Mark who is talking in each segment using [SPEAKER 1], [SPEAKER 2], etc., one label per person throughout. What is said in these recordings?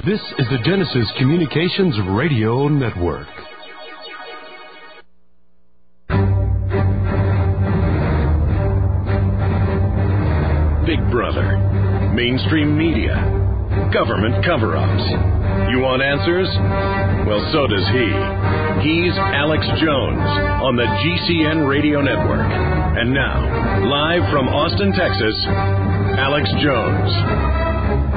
[SPEAKER 1] This is the Genesis Communications Radio Network.
[SPEAKER 2] Big Brother, mainstream media, government cover-ups. You want answers? Well, so does he. He's Alex Jones on the GCN Radio Network. And now, live from Austin, Texas, Alex Jones.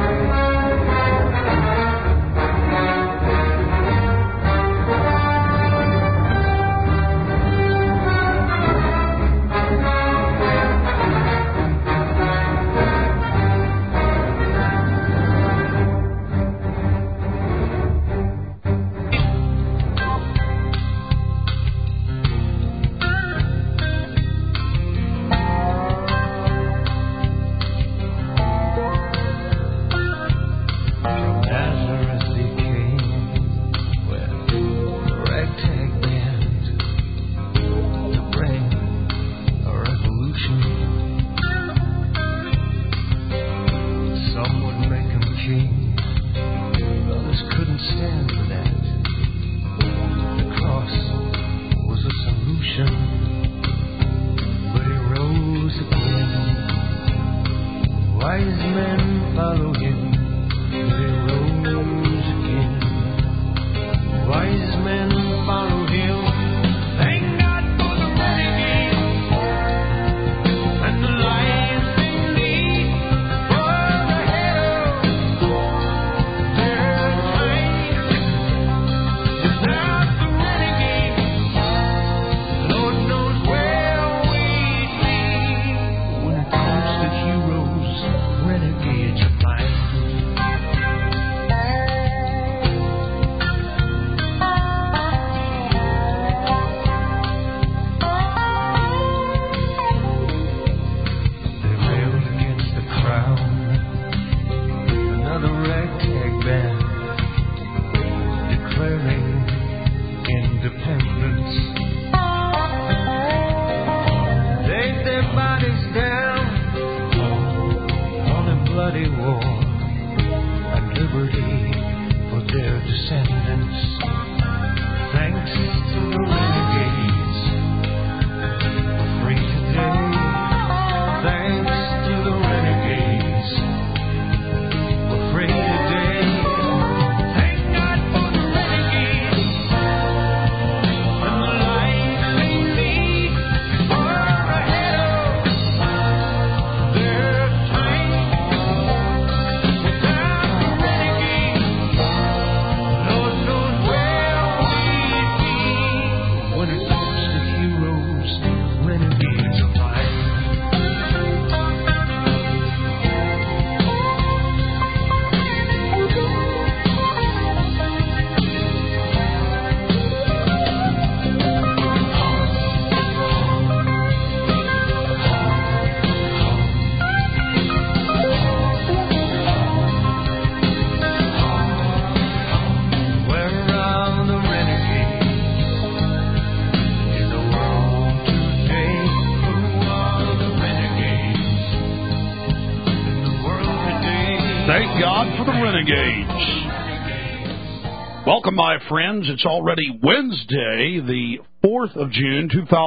[SPEAKER 3] Welcome, my friends. It's already Wednesday, the 4th of June,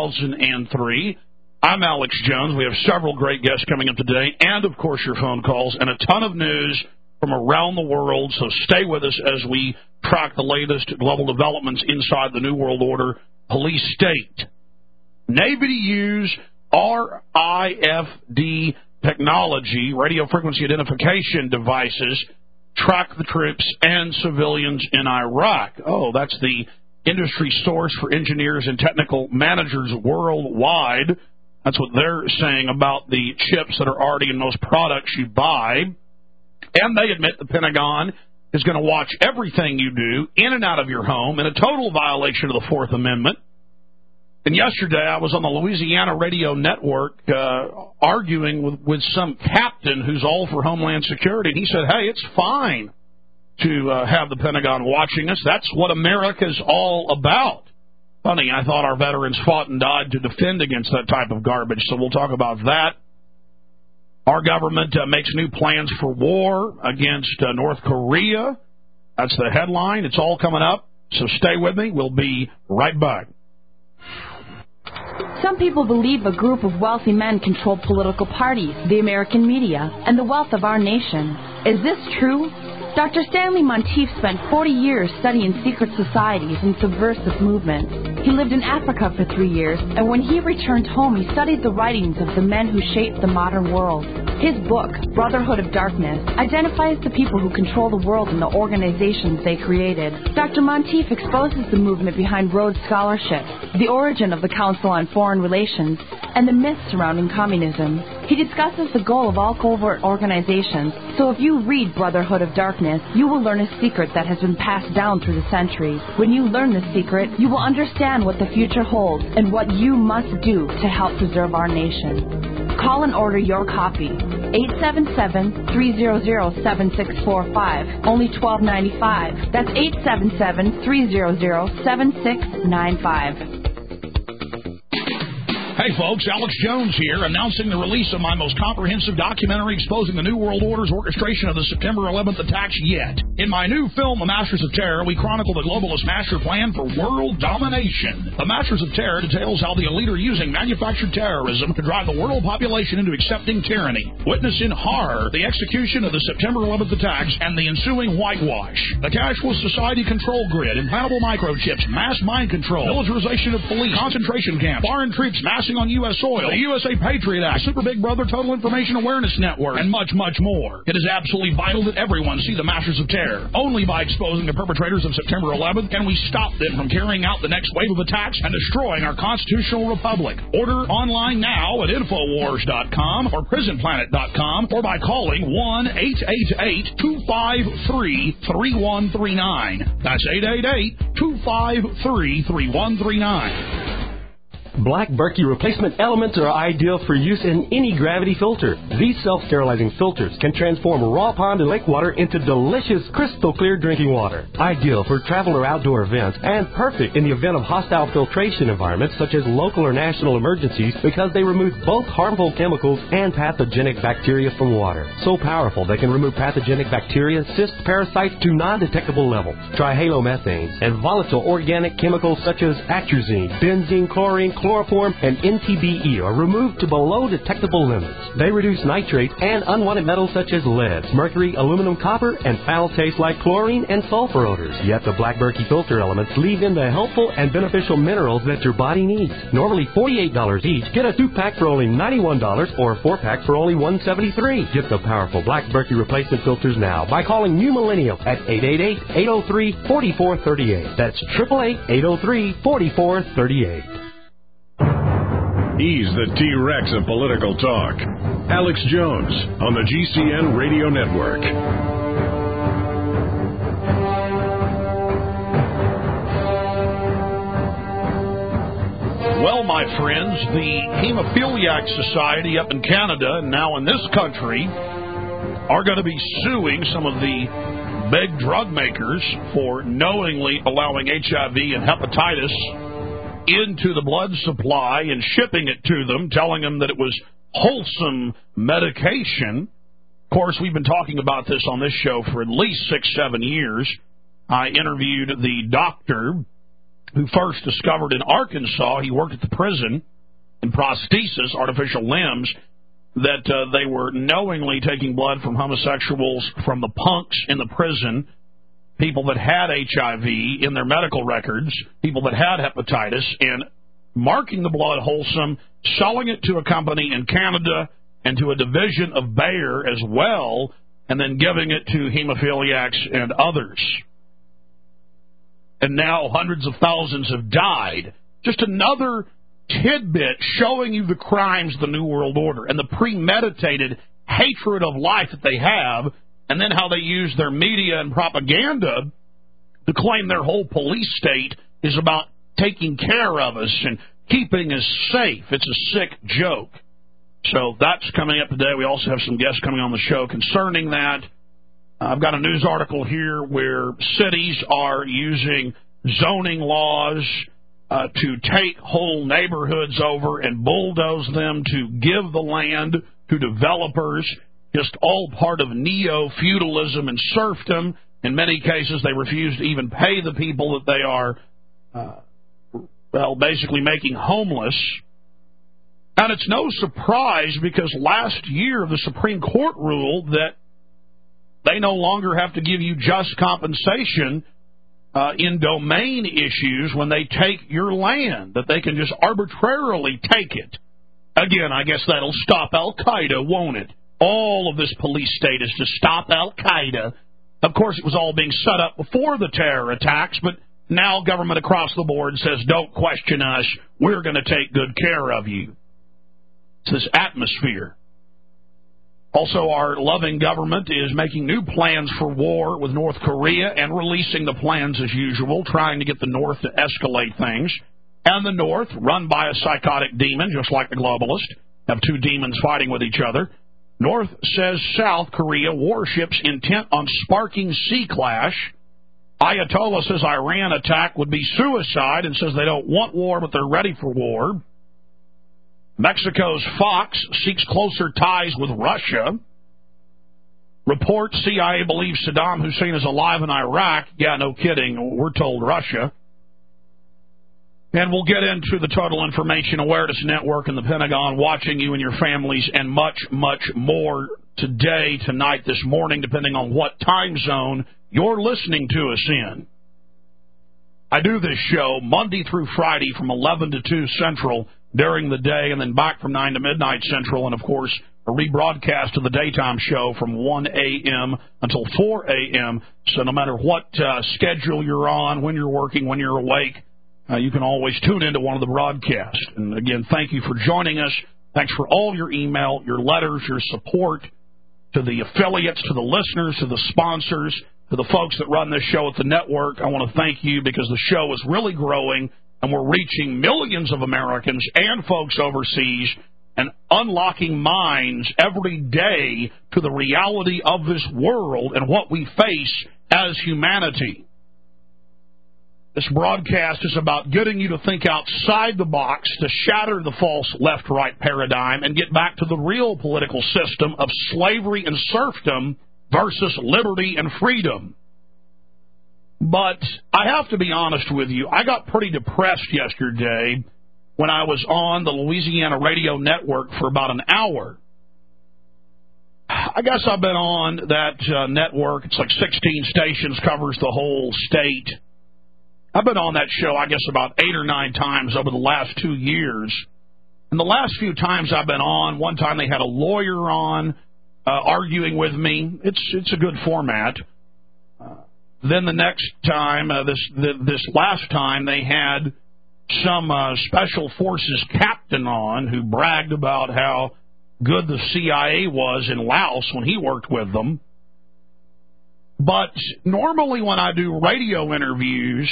[SPEAKER 3] 2003. I'm Alex Jones. We have several great guests coming up today, and, of course, your phone calls, and a ton of news from around the world, so stay with us as we track the latest global developments inside the New World Order police state. Navy to use RIFD technology, radio frequency identification devices, track the troops and civilians in Iraq. Oh, that's the industry source for engineers and technical managers worldwide. That's what they're saying about the chips that are already in most products you buy. And they admit the Pentagon is going to watch everything you do in and out of your home in a total violation of the Fourth Amendment. And yesterday I was on the Louisiana Radio Network arguing with some captain who's all for Homeland Security. And he said, hey, it's fine to have the Pentagon watching us. That's what America's all about. Funny, I thought our veterans fought and died to defend against that type of garbage, so we'll talk about that. Our government makes new plans for war against North Korea. That's the headline. It's all coming up, so stay with me. We'll be right back.
[SPEAKER 4] Some people believe a group of wealthy men control political parties, the American media, and the wealth of our nation. Is this true? Dr. Stanley Monteith spent 40 years studying secret societies and subversive movements. He lived in Africa for 3 years, and when he returned home, he studied the writings of the men who shaped the modern world. His book, Brotherhood of Darkness, identifies the people who control the world and the organizations they created. Dr. Monteith exposes the movement behind Rhodes Scholarship, the origin of the Council on Foreign Relations, and the myths surrounding communism. He discusses the goal of all covert organizations, so if you read Brotherhood of Darkness, you will learn a secret that has been passed down through the centuries. When you learn this secret, you will understand what the future holds and what you must do to help preserve our nation. Call and order your copy. 877-300-7645. Only $12.95. That's 877-300-7695.
[SPEAKER 3] Hey folks, Alex Jones here, announcing the release of my most comprehensive documentary exposing the New World Order's orchestration of the September 11th attacks yet. In my new film, The Masters of Terror, we chronicle the globalist master plan for world domination. The Masters of Terror details how the elite are using manufactured terrorism to drive the world population into accepting tyranny. Witness in horror the execution of the September 11th attacks and the ensuing whitewash. The cashless society control grid, implantable microchips, mass mind control, militarization of police, concentration camps, foreign troops massing on U.S. soil, the USA Patriot Act, Super Big Brother Total Information Awareness Network, and much, much more. It is absolutely vital that everyone see the Masters of Terror. Only by exposing the perpetrators of September 11th can we stop them from carrying out the next wave of attacks and destroying our constitutional republic. Order online now at Infowars.com or PrisonPlanet.com or by calling 1-888-253-3139. That's 888-253-3139.
[SPEAKER 5] Black Berkey replacement elements are ideal for use in any gravity filter. These self-sterilizing filters can transform raw pond and lake water into delicious, crystal clear drinking water. Ideal for travel or outdoor events, and perfect in the event of hostile filtration environments such as local or national emergencies because they remove both harmful chemicals and pathogenic bacteria from water. So powerful they can remove pathogenic bacteria, cysts, parasites to non-detectable levels. Trihalomethanes and volatile organic chemicals such as atrazine, benzene, chlorine, chloroform, and NTBE are removed to below detectable limits. They reduce nitrates and unwanted metals such as lead, mercury, aluminum, copper, and foul taste like chlorine and sulfur odors. Yet the Black Berkey filter elements leave in the helpful and beneficial minerals that your body needs. Normally $48 each, get a 2-pack for only $91 or a 4-pack for only $173. Get the powerful Black Berkey replacement filters now by calling New Millennium at 888-803-4438. That's 888-803-4438.
[SPEAKER 2] He's the T-Rex of political talk. Alex Jones on the GCN Radio Network.
[SPEAKER 3] Well, my friends, the Hemophiliac Society up in Canada and now in this country are going to be suing some of the big drug makers for knowingly allowing HIV and hepatitis into the blood supply and shipping it to them, telling them that it was wholesome medication. Of course, we've been talking about this on this show for at least 6-7 years. I interviewed the doctor who first discovered in Arkansas, he worked at the prison in prosthesis, artificial limbs, that they were knowingly taking blood from homosexuals, from the punks in the prison, people that had HIV in their medical records, people that had hepatitis, and marking the blood wholesome, selling it to a company in Canada and to a division of Bayer as well, and then giving it to hemophiliacs and others. And now hundreds of thousands have died. Just another tidbit showing you the crimes of the New World Order and the premeditated hatred of life that they have, and then how they use their media and propaganda to claim their whole police state is about taking care of us and keeping us safe. It's a sick joke. So that's coming up today. We also have some guests coming on the show concerning that. I've got a news article here where cities are using zoning laws to take whole neighborhoods over and bulldoze them to give the land to developers, just all part of neo-feudalism and serfdom. In many cases, they refuse to even pay the people that they are, basically making homeless. And it's no surprise because last year the Supreme Court ruled that they no longer have to give you just compensation in domain issues when they take your land, that they can just arbitrarily take it. Again, I guess that'll stop Al-Qaeda, won't it? All of this police state is to stop Al-Qaeda. Of course, it was all being set up before the terror attacks, but now government across the board says, don't question us, we're going to take good care of you. It's this atmosphere. Also, our loving government is making new plans for war with North Korea and releasing the plans as usual, trying to get the North to escalate things. And the North, run by a psychotic demon, just like the globalists, have two demons fighting with each other. North says South Korea warships intent on sparking sea clash. Ayatollah says Iran attack would be suicide and says they don't want war, but they're ready for war. Mexico's Fox seeks closer ties with Russia. Reports CIA believes Saddam Hussein is alive in Iraq. Yeah, no kidding. We're told Russia. And we'll get into the Total Information Awareness Network and the Pentagon watching you and your families and much, much more today, tonight, this morning, depending on what time zone you're listening to us in. I do this show Monday through Friday from 11 to 2 Central during the day and then back from 9 to midnight Central, and, of course, a rebroadcast of the daytime show from 1 a.m. until 4 a.m. So no matter what schedule you're on, when you're working, when you're awake, you can always tune into one of the broadcasts. And, again, thank you for joining us. Thanks for all your email, your letters, your support to the affiliates, to the listeners, to the sponsors, to the folks that run this show at the network. I want to thank you because the show is really growing, and we're reaching millions of Americans and folks overseas and unlocking minds every day to the reality of this world and what we face as humanity. This broadcast is about getting you to think outside the box, to shatter the false left-right paradigm and get back to the real political system of slavery and serfdom versus liberty and freedom. But I have to be honest with you, I got pretty depressed yesterday when I was on the Louisiana radio network for about an hour. I guess I've been on that network. It's like 16 stations, covers the whole state. I've been on that show, I guess, about 8 or 9 times over the last 2 years. And the last few times I've been on, one time they had a lawyer on arguing with me. It's a good format. Then the next time, this last time, they had some Special Forces captain on who bragged about how good the CIA was in Laos when he worked with them. But normally when I do radio interviews,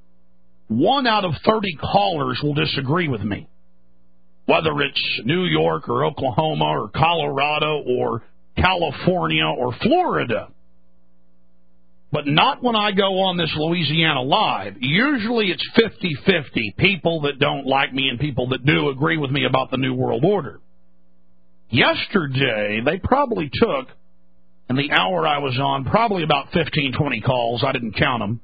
[SPEAKER 3] 1 out of 30 callers will disagree with me, whether it's New York or Oklahoma or Colorado or California or Florida. But not when I go on this Louisiana Live. Usually it's 50-50, people that don't like me and people that do agree with me about the New World Order. Yesterday, they probably took, in the hour I was on, probably about 15, 20 calls. I didn't count them.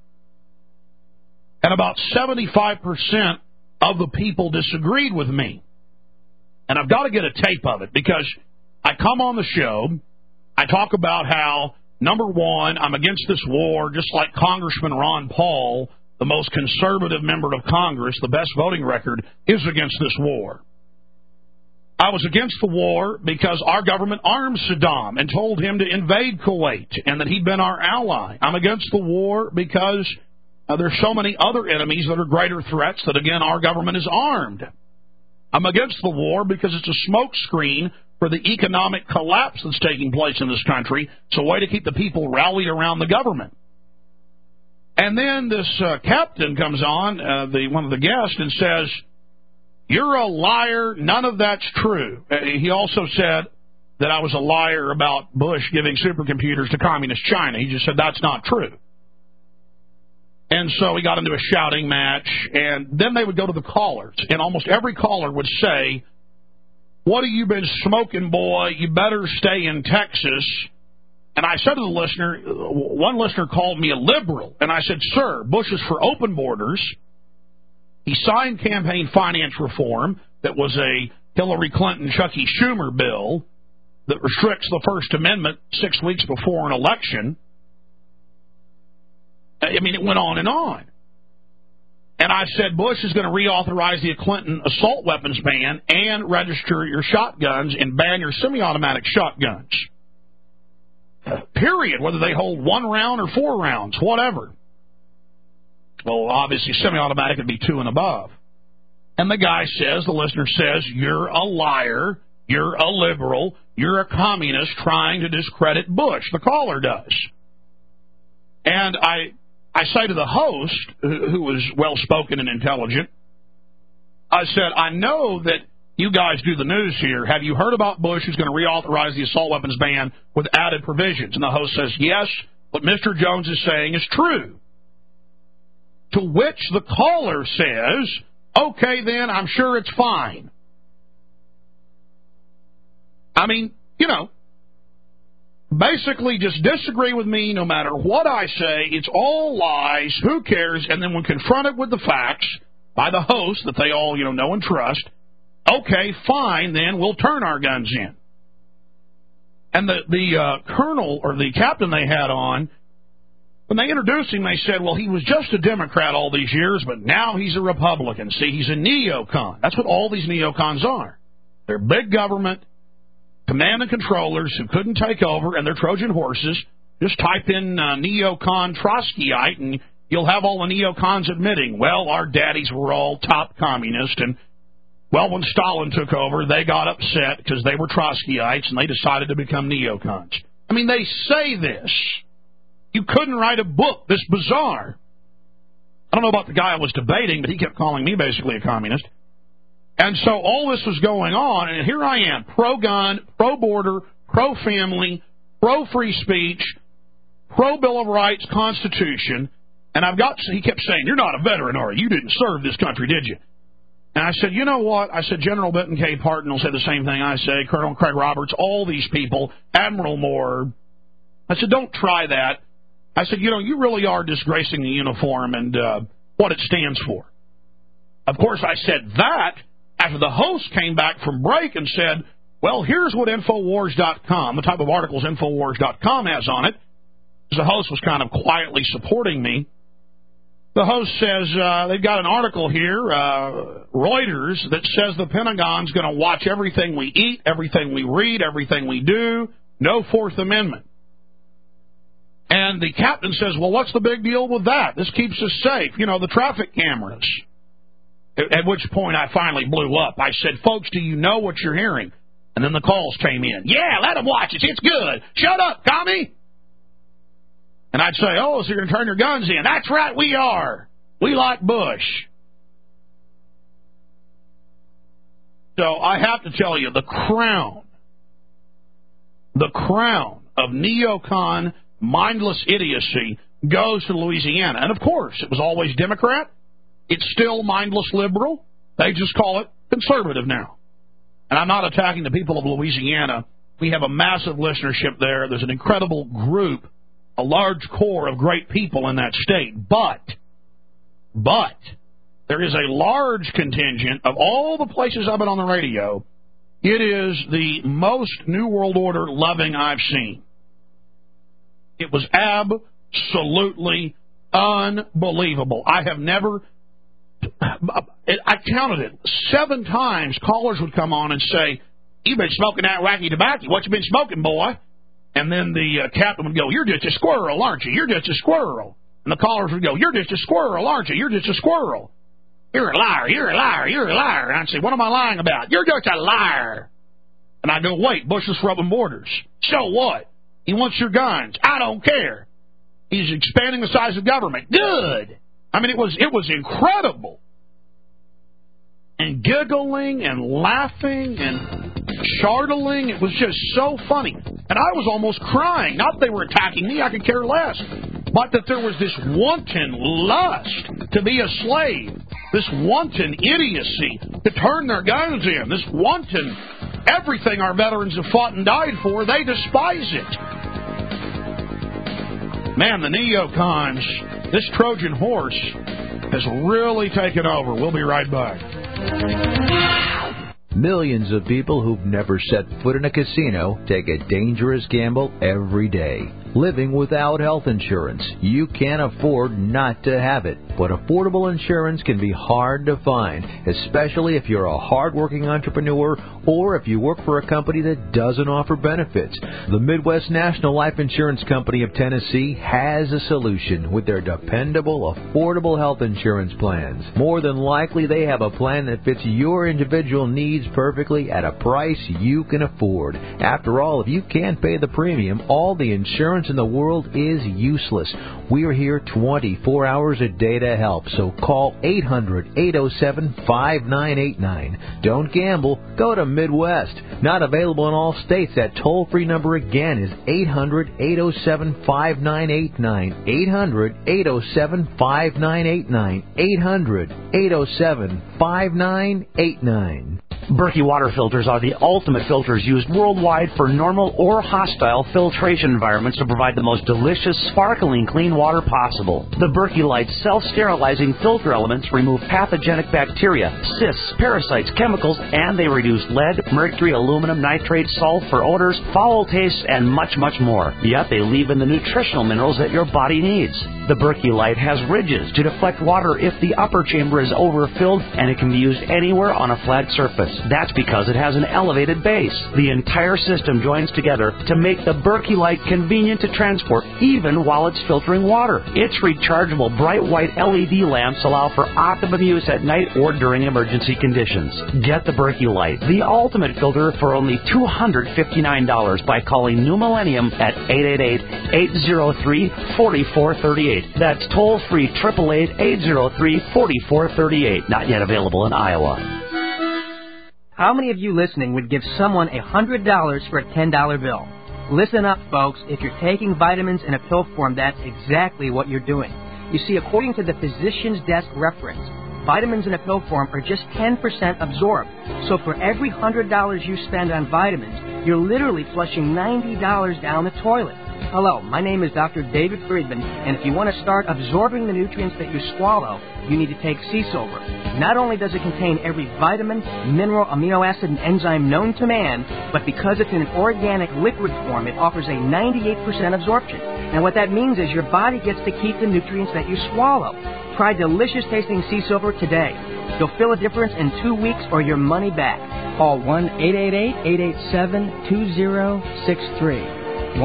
[SPEAKER 3] And about 75% of the people disagreed with me. And I've got to get a tape of it because I come on the show, I talk about how, number one, I'm against this war, just like Congressman Ron Paul, the most conservative member of Congress, the best voting record, is against this war. I was against the war because our government armed Saddam and told him to invade Kuwait and that he'd been our ally. I'm against the war because there's so many other enemies that are greater threats that, again, our government is armed. I'm against the war because it's a smokescreen for the economic collapse that's taking place in this country. It's a way to keep the people rallied around the government. And then this captain comes on, one of the guests, and says, "You're a liar. None of that's true." He also said that I was a liar about Bush giving supercomputers to communist China. He just said that's not true. And so we got into a shouting match, and then they would go to the callers, and almost every caller would say, "What have you been smoking, boy? You better stay in Texas. And I said to the listener, one listener called me a liberal, and I said, sir, Bush is for open borders. He signed campaign finance reform that was a Hillary Clinton, Chucky Schumer bill that restricts the First Amendment 6 weeks before an election. I mean, it went on and on. And I said Bush is going to reauthorize the Clinton assault weapons ban and register your shotguns and ban your semi-automatic shotguns. Period, whether they hold 1 round or 4 rounds, whatever. Well, obviously, semi-automatic would be 2 and above. And the guy says, the listener says, you're a liar, you're a liberal, you're a communist trying to discredit Bush. The caller does. And I say to the host, who was well-spoken and intelligent, I said, I know that you guys do the news here. Have you heard about Bush who's going to reauthorize the assault weapons ban with added provisions? And the host says, yes, what Mr. Jones is saying is true. To which the caller says, okay, then, I'm sure it's fine. I mean, you know, basically just disagree with me no matter what I say. It's all lies. Who cares? And then when confronted with the facts by the host that they all, know and trust, okay, fine, then we'll turn our guns in. And the colonel or the captain they had on, when they introduced him, they said, well, he was just a Democrat all these years, but now he's a Republican. See, he's a neocon. That's what all these neocons are. They're big government, command and controllers who couldn't take over, and they're Trojan horses. Just type in neocon Trotskyite, and you'll have all the neocons admitting, well, our daddies were all top communists, and, well, when Stalin took over, they got upset because they were Trotskyites, and they decided to become neocons. I mean, they say this. You couldn't write a book this bizarre. I don't know about the guy I was debating, but he kept calling me basically a communist. And so all this was going on, and here I am, pro-gun, pro-border, pro-family, pro-free speech, pro-Bill of Rights, Constitution, and he kept saying, you're not a veteran, are you? You didn't serve this country, did you? And I said, you know what? I said, General Benton K. Parton will say the same thing I say, Colonel Craig Roberts, all these people, Admiral Moore. I said, don't try that. I said, you really are disgracing the uniform and what it stands for. Of course, I said that after the host came back from break and said, well, here's what Infowars.com, the type of articles Infowars.com has on it, because the host was kind of quietly supporting me. The host says they've got an article here, Reuters, that says the Pentagon's going to watch everything we eat, everything we read, everything we do, no Fourth Amendment. And the captain says, well, what's the big deal with that? This keeps us safe. The traffic cameras. At which point I finally blew up. I said, folks, do you know what you're hearing? And then the calls came in. Yeah, let them watch it. It's good. Shut up, commie. And I'd say, oh, so you're going to turn your guns in. That's right, we are. We like Bush. So I have to tell you, the crown of neocon mindless idiocy goes to Louisiana. And, of course, it was always Democrat. It's still mindless liberal. They just call it conservative now. And I'm not attacking the people of Louisiana. We have a massive listenership there. There's an incredible group, a large core of great people in that state. But there is a large contingent of all the places I've been on the radio. It is the most New World Order loving I've seen. It was absolutely unbelievable. I counted it. 7 times callers would come on and say, you've been smoking that wacky tobacco. What you been smoking, boy? And then the captain would go, you're just a squirrel, aren't you? You're just a squirrel. And the callers would go, you're just a squirrel, aren't you? You're just a squirrel. You're a liar, you're a liar, you're a liar. And I'd say, what am I lying about? You're just a liar. And I'd go, wait, Bush is for open borders. So what? He wants your guns. I don't care. He's expanding the size of government. Good. I mean, it was incredible. And giggling and laughing and chortling. It was just so funny. And I was almost crying. Not that they were attacking me. I could care less. But that there was this wanton lust to be a slave. This wanton idiocy to turn their guns in. This wanton everything our veterans have fought and died for. They despise it. Man, the neocons, this Trojan horse has really taken over. We'll be right back.
[SPEAKER 6] Millions of people who've never set foot in a casino take a dangerous gamble every day. Living without health insurance, you can't afford not to have it. But affordable insurance can be hard to find, especially if you're a hard-working entrepreneur or if you work for a company that doesn't offer benefits. The Midwest National Life Insurance Company of Tennessee has a solution with their dependable, affordable health insurance plans. More than likely, they have a plan that fits your individual needs perfectly at a price you can afford. After all, if you can't pay the premium, all the insurance in the world is useless. We're here 24 hours a day to help, so call 800-807-5989. Don't gamble, go to Midwest. Not available in all states. That toll-free number again is 800-807-5989. 800-807-5989. 800-807-5989.
[SPEAKER 7] Berkey water filters are the ultimate filters used worldwide for normal or hostile filtration environments to provide the most delicious, sparkling, clean water possible. The Berkey Light self-sterilizing filter elements remove pathogenic bacteria, cysts, parasites, chemicals, and they reduce lead, mercury, aluminum, nitrate, sulfur, odors, foul tastes, and much, much more. Yet they leave in the nutritional minerals that your body needs. The Berkey Light has ridges to deflect water if the upper chamber is overfilled, and it can be used anywhere on a flat surface. That's because it has an elevated base. The entire system joins together to make the Berkey Light convenient to transport, even while it's filtering water. Its rechargeable bright white LED lamps allow for optimum use at night or during emergency conditions. Get the Berkey Light, the ultimate filter, for only $259 by calling New Millennium at 888-803-4438. That's toll-free 888-803-4438. Not yet available in Iowa.
[SPEAKER 8] How many of you listening would give someone $100 for a $10 bill? Listen up, folks. If you're taking vitamins in a pill form, that's exactly what you're doing. You see, according to the Physician's Desk reference, vitamins in a pill form are just 10% absorbed. So for every $100 you spend on vitamins, you're literally flushing $90 down the toilet. Hello, my name is Dr. David Friedman, and if you want to start absorbing the nutrients that you swallow, you need to take Sea Silver. Not only does it contain every vitamin, mineral, amino acid, and enzyme known to man, but because it's in an organic liquid form, it offers a 98% absorption. And what that means is your body gets to keep the nutrients that you swallow. Try delicious tasting Sea Silver today. You'll feel a difference in 2 weeks or your money back. Call 1-888-887-2063.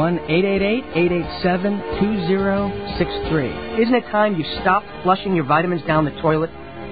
[SPEAKER 8] 1-888-887-2063. Isn't it time you stopped flushing your vitamins down the toilet?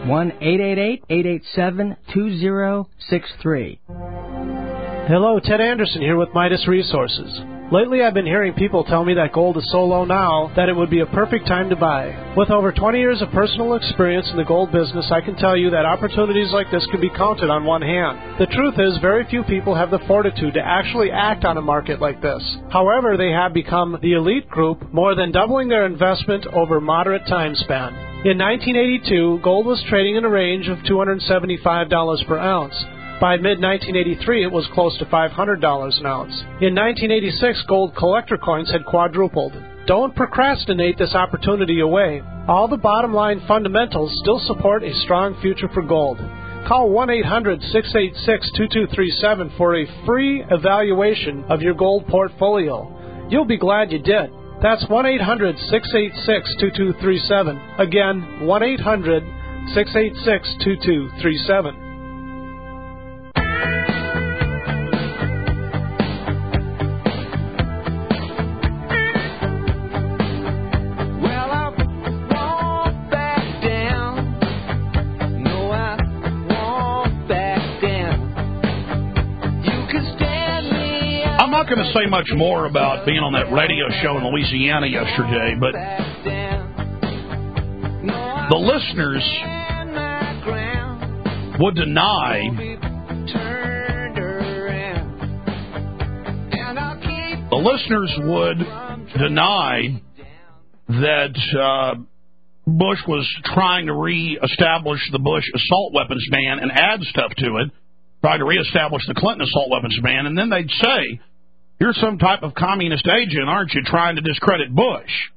[SPEAKER 8] 1-888-887-2063.
[SPEAKER 9] Hello, Ted Anderson here with Midas Resources. Lately, I've been hearing people tell me that gold is so low now that it would be a perfect time to buy. With over 20 years of personal experience in the gold business, I can tell you that opportunities like this can be counted on one hand. The truth is, very few people have the fortitude to actually act on a market like this. However, they have become the elite group, more than doubling their investment over a moderate time span. In 1982, gold was trading in a range of $275 per ounce. By mid-1983, it was close to $500 an ounce. In 1986, gold collector coins had quadrupled. Don't procrastinate this opportunity away. All the bottom-line fundamentals still support a strong future for gold. Call 1-800-686-2237 for a free evaluation of your gold portfolio. You'll be glad you did. That's 1-800-686-2237. Again, 1-800-686-2237.
[SPEAKER 3] I'm not going to say much more about being on that radio show in Louisiana yesterday, but the listeners would deny that Bush was trying to reestablish the Bush assault weapons ban and add stuff to it, trying to reestablish the Clinton assault weapons ban, and then they'd say, "You're some type of communist agent, aren't you, trying to discredit Bush?"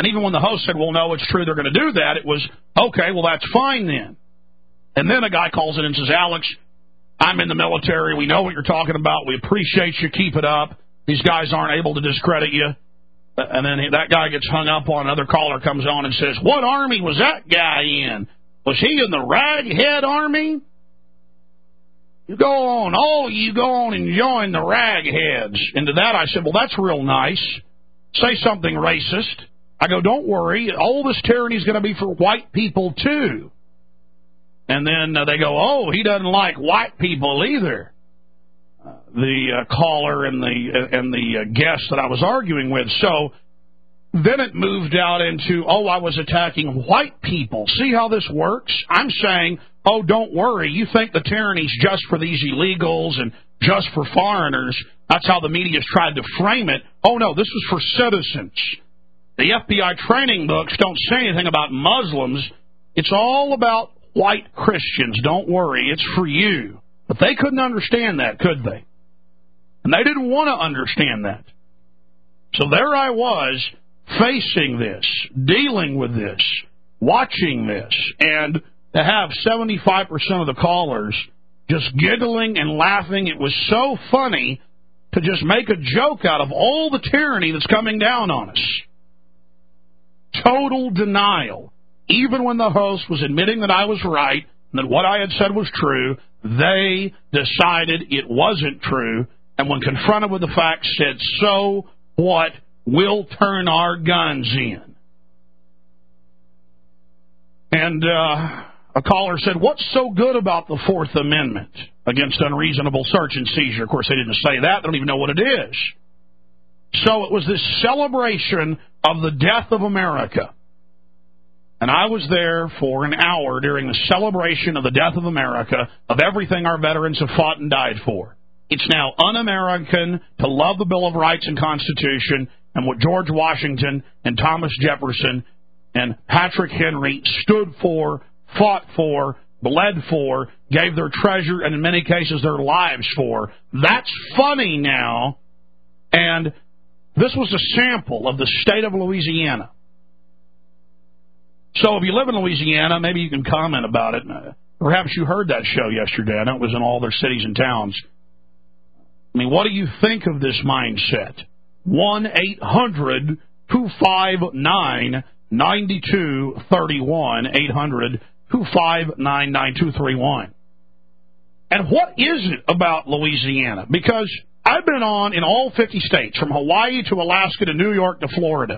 [SPEAKER 3] And even when the host said, well, no, it's true, they're going to do that, it was, okay, well, that's fine then. And then a guy calls in and says, Alex, I'm in the military. We know what you're talking about. We appreciate you. Keep it up. These guys aren't able to discredit you. And then that guy gets hung up on. Another caller comes on and says, what army was that guy in? Was he in the Raghead Army? You go on and join the Ragheads. And to that I said, well, that's real nice. Say something racist. I go, don't worry. All this tyranny is going to be for white people, too. And then they go, oh, he doesn't like white people either. The caller and the guest that I was arguing with. So then it moved out into, oh, I was attacking white people. See how this works? I'm saying, oh, don't worry. You think the tyranny's just for these illegals and just for foreigners. That's how the media's tried to frame it. Oh, no, this was for citizens. The FBI training books don't say anything about Muslims. It's all about white Christians. Don't worry. It's for you. But they couldn't understand that, could they? And they didn't want to understand that. So there I was, facing this, dealing with this, watching this, and to have 75% of the callers just giggling and laughing. It was so funny to just make a joke out of all the tyranny that's coming down on us. Total denial. Even when the host was admitting that I was right and that what I had said was true, they decided it wasn't true, and when confronted with the facts said, so what? We'll turn our guns in. And a caller said, what's so good about the Fourth Amendment against unreasonable search and seizure? Of course, they didn't say that. They don't even know what it is. So it was this celebration of the death of America. And I was there for an hour during the celebration of the death of America, of everything our veterans have fought and died for. It's now un-American to love the Bill of Rights and Constitution and what George Washington and Thomas Jefferson and Patrick Henry stood for, fought for, bled for, gave their treasure, and in many cases their lives for. That's funny now. And this was a sample of the state of Louisiana. So if you live in Louisiana, maybe you can comment about it. Perhaps you heard that show yesterday. I know it was in all their cities and towns. I mean, what do you think of this mindset? 1-800-259-9231. 800-259-9231. And what is it about Louisiana? Because I've been on in all 50 states, from Hawaii to Alaska to New York to Florida,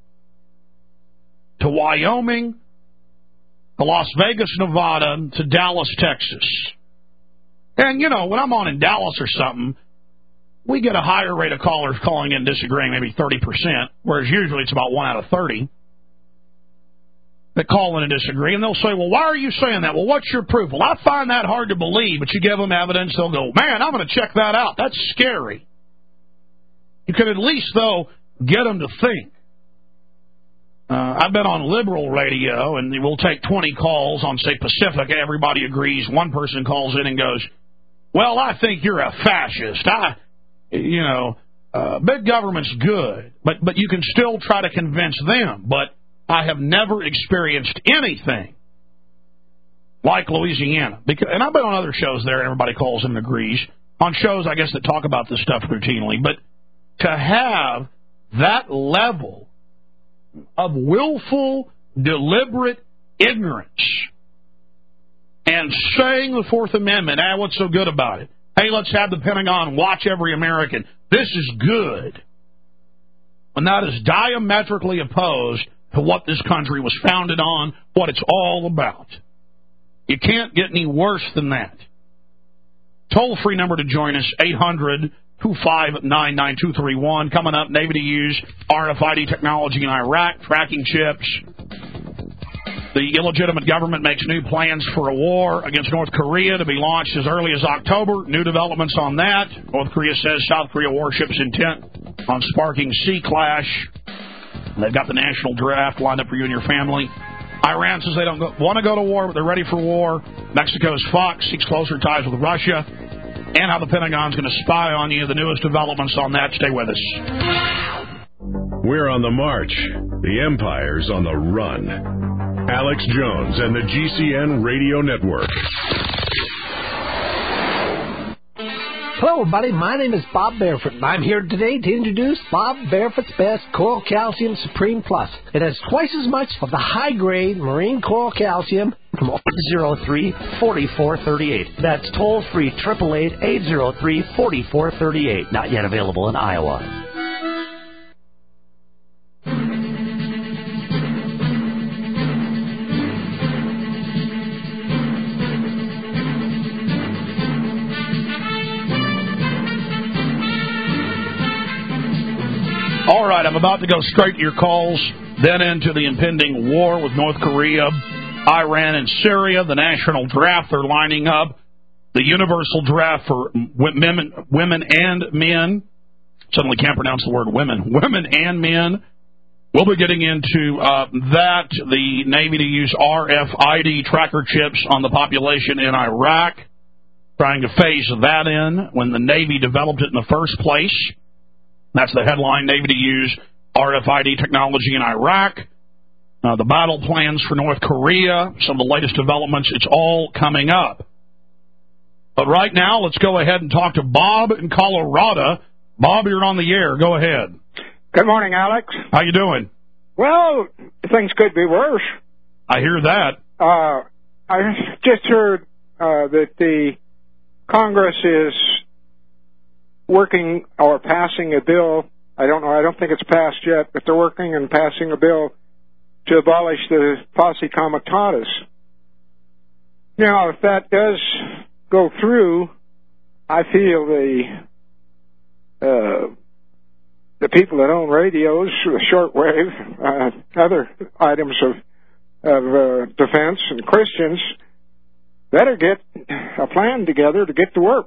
[SPEAKER 3] to Wyoming, to Las Vegas, Nevada, to Dallas, Texas. And, you know, when I'm on in Dallas or something, we get a higher rate of callers calling in disagreeing, maybe 30%, whereas usually it's about 1 out of 30 that call in and disagree. And they'll say, well, why are you saying that? Well, what's your proof? Well, I find that hard to believe, but you give them evidence, they'll go, man, I'm going to check that out. That's scary. You could at least, though, get them to think. I've been on liberal radio, and we'll take 20 calls on, say, Pacifica. Everybody agrees. One person calls in and goes, well, I think you're a fascist. Big government's good, but you can still try to convince them. But I have never experienced anything like Louisiana. And I've been on other shows there, and everybody calls in and agrees. On shows, I guess, that talk about this stuff routinely. But to have that level of willful, deliberate ignorance and saying the Fourth Amendment, what's so good about it? Hey, let's have the Pentagon watch every American. This is good. And that is diametrically opposed to what this country was founded on, what it's all about. You can't get any worse than that. Toll-free number to join us, 800-259-9231. Coming up, Navy to use RFID technology in Iraq, tracking chips. The illegitimate government makes new plans for a war against North Korea to be launched as early as October. New developments on that. North Korea says South Korea warships intent on sparking sea clash. They've got the national draft lined up for you and your family. Iran says they don't want to go to war, but they're ready for war. Mexico's Fox seeks closer ties with Russia. And how the Pentagon's going to spy on you. The newest developments on that. Stay with us.
[SPEAKER 2] We're on the march. The Empire's on the run. Alex Jones and the GCN Radio Network.
[SPEAKER 10] Hello, everybody. My name is Bob Barefoot, and I'm here today to introduce Bob Barefoot's Best Coral Calcium Supreme Plus. It has twice as much of the high-grade marine coral calcium from
[SPEAKER 7] 803-4438. That's toll-free 888-803-4438. Not yet available in Iowa.
[SPEAKER 3] All right, I'm about to go straight to your calls, then into the impending war with North Korea, Iran, and Syria. The national draft they're lining up, the universal draft for women and men. Suddenly can't pronounce the word women. Women and men. We'll be getting into that, the Navy to use RFID tracker chips on the population in Iraq, trying to phase that in when the Navy developed it in the first place. That's the headline, Navy to use RFID technology in Iraq. The battle plans for North Korea, some of the latest developments, it's all coming up. But right now, let's go ahead and talk to Bob in Colorado. Bob, you're on the air. Go ahead.
[SPEAKER 11] Good morning, Alex.
[SPEAKER 3] How you doing?
[SPEAKER 11] Well, things could be worse.
[SPEAKER 3] I hear that.
[SPEAKER 11] I just heard that the Congress is working or passing a bill. I don't know. I don't think it's passed yet, but they're working and passing a bill to abolish the posse comitatus. Now, if that does go through, I feel the people that own radios, the shortwave, other items of defense, and Christians better get a plan together to get to work.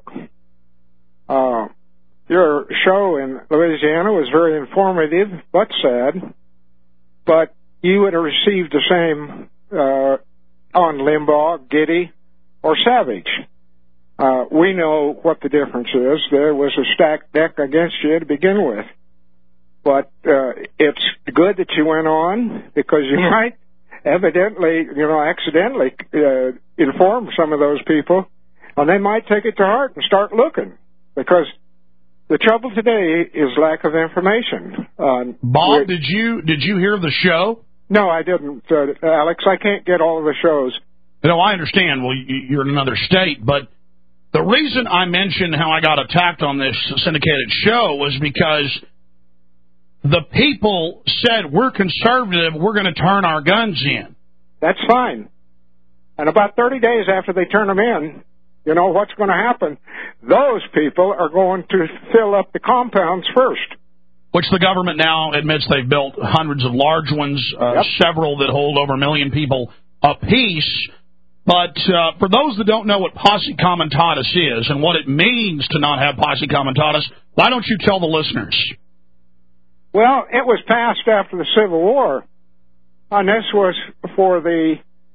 [SPEAKER 11] Your show in Louisiana was very informative, but sad. But you would have received the same on Limbaugh, Giddy, or Savage. We know what the difference is. There was a stacked deck against you to begin with. But it's good that you went on, because you might evidently, accidentally inform some of those people, and they might take it to heart and start looking, because the trouble today is lack of information.
[SPEAKER 3] Bob, did you hear the show?
[SPEAKER 11] No, I didn't, Alex. I can't get all of the shows.
[SPEAKER 3] No, I understand. Well, you're in another state, but the reason I mentioned how I got attacked on this syndicated show was because the people said, we're conservative, we're going to turn our guns in.
[SPEAKER 11] That's fine. And about 30 days after they turn them in, you know what's going to happen? Those people are going to fill up the compounds first.
[SPEAKER 3] Which the government now admits they've built hundreds of large ones, several that hold over 1 million people apiece. But for those that don't know what posse comitatus is and what it means to not have posse comitatus, why don't you tell the listeners?
[SPEAKER 11] Well, it was passed after the Civil War, and this was for the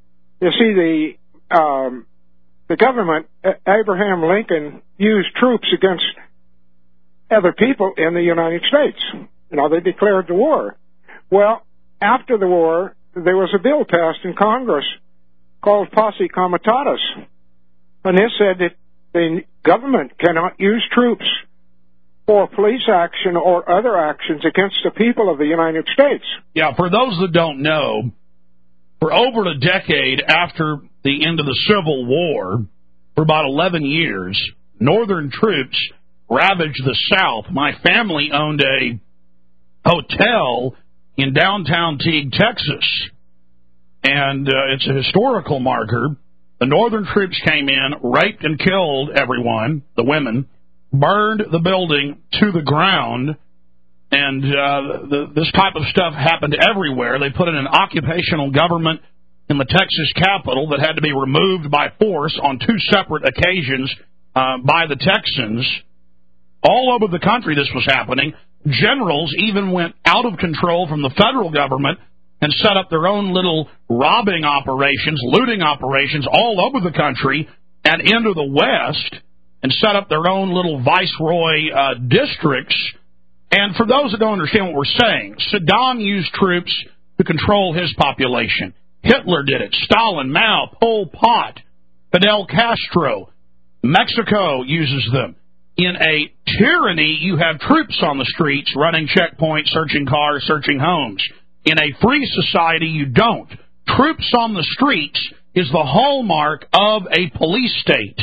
[SPEAKER 11] government. Abraham Lincoln used troops against other people in the United States. They declared the war. Well, after the war, there was a bill passed in Congress called posse comitatus, and it said that the government cannot use troops for police action or other actions against the people of the United States.
[SPEAKER 3] Yeah, for those that don't know, for over a decade after the end of the Civil War, for about 11 years, Northern troops ravaged the South. My family owned a hotel in downtown Teague, Texas, and it's a historical marker. The Northern troops came in, raped and killed everyone, the women, burned the building to the ground, and this type of stuff happened everywhere. They put in an occupational government in the Texas Capitol that had to be removed by force on 2 separate occasions by the Texans. All over the country this was happening. Generals even went out of control from the federal government and set up their own little robbing operations, looting operations all over the country and into the West, and set up their own little viceroy districts And for those that don't understand what we're saying, Saddam used troops to control his population. Hitler did it. Stalin, Mao, Pol Pot, Fidel Castro. Mexico uses them. In a tyranny, you have troops on the streets running checkpoints, searching cars, searching homes. In a free society, you don't. Troops on the streets is the hallmark of a police state.